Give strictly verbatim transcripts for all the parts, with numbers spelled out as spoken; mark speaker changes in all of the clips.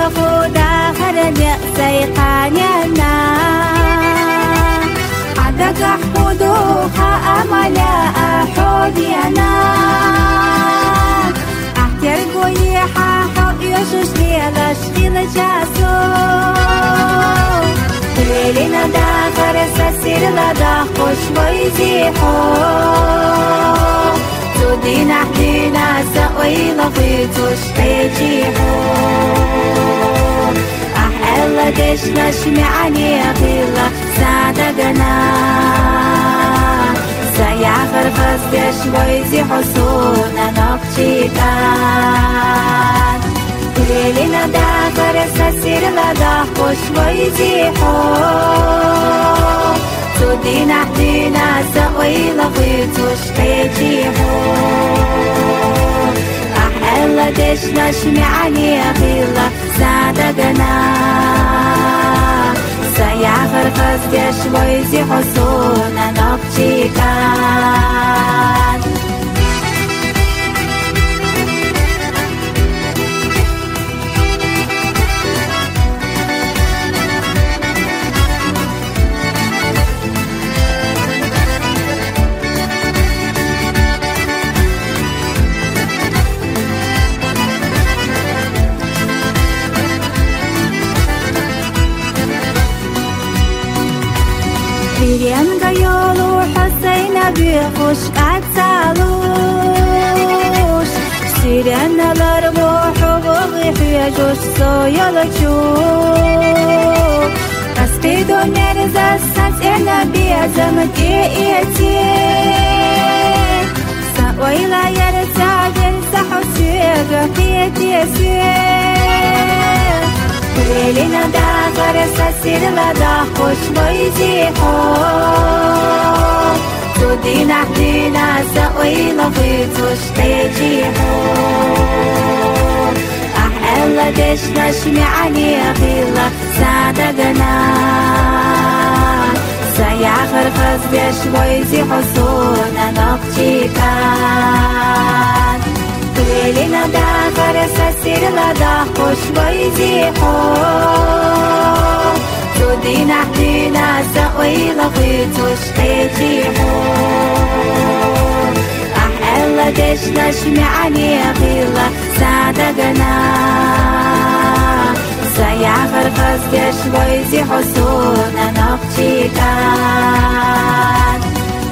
Speaker 1: خدا خرج سيقانينا عدك حدوها أملا أحودينا أحترقوا يحاحو يشوش ليلش لجاسو ليلنا داخر سسير لدا خوش ويزيحو تودينا حدينا سويلا فيتوش تيجيحو أحلا ديشنا شمعني أخيلا سادقنا سياخر خزدش ويزيحو سونا نقشيكان ليلنا داخر سسير لدا خوش ويزيحو تودينا حدينا سويلا فيتوش تيجيحو أحلا ديشنا شمعني أخيلا سادقنا سياخر خزدش ويزيحو سونا نقشيكان Сиренга yolu Hüseyin'e bir kuş atsaluş Sireneler ruhu vıgıhıya coş soyalıcuk Kaspi döner zassan sene bir zamıti eti Sa'oyla yarısa gelsa hüsüye fiyetiyesi ليلنا داخر سسير لدا خوش ويزيحو تودينا حدينا سويلا فيتوش تيجيحو أحلا ديشنا شمعني أخيلا سادقنا سياخر خزدش ويزيحو سونا نقشيكان ليلنا داخر سسير لدا خوش ويزيحو تودينا حدينا سويلا فيتوش تيجيحو أحلا ديشنا شمعني أخيلا سادقنا سياخر خزدش ويزيحو سونا نقشيكان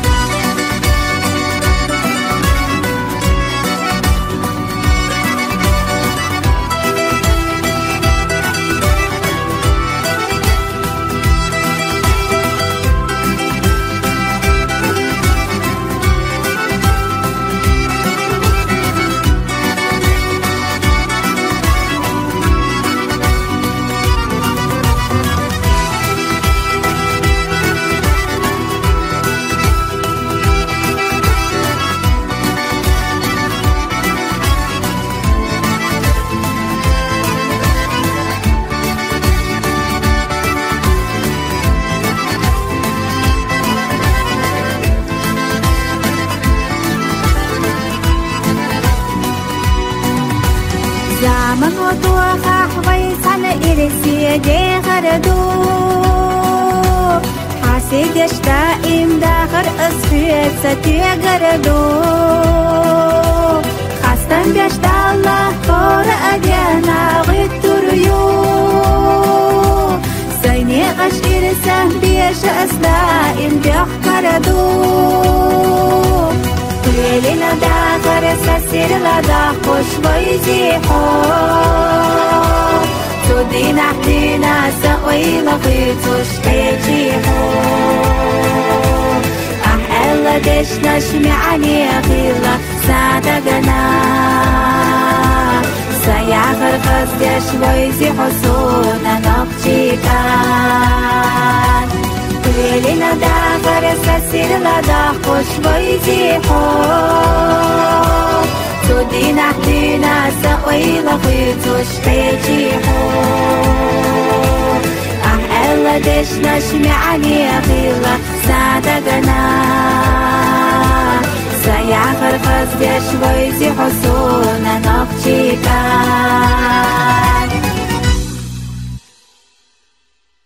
Speaker 1: زمن وطوخة حويسان إرسي دي غردو حاسد يشتائم داخر أسفيت ستي غردو خاستن بيشتا الله طور أدينا غيتوريو سيني غش إرسان بيش أسلائم بيخ غردو ليلنا داخر سسير لدا خوش ويزيحو تودينا حدينا سويلا فيتوش تيجيحو أحلا ديشنا شمعني أخيلا سادقنا سياخر خزدش ويزيحو سونا نقشيكان ليلنا داخر سسير لدا خوش ويزيحو تودينا حدينا سويلا فيتوش تيجيحو أحلا ديشنا شمعني أخيلا سادقنا سياخر خزدش ويزيحو سونا نقشيكان